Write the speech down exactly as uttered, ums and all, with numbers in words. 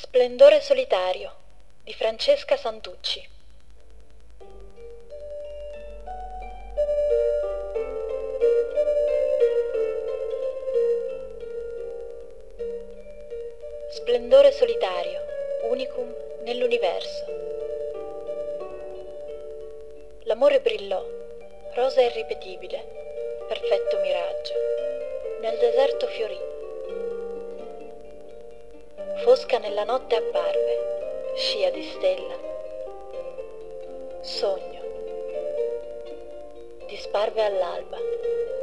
Splendore solitario di Francesca Santucci. Splendore solitario, unicum nell'universo. L'amore brillò, rosa irripetibile, perfetto miraggio. Nel deserto fiorì. Fosca nella notte apparve, scia di stella. Sogno. Disparve all'alba.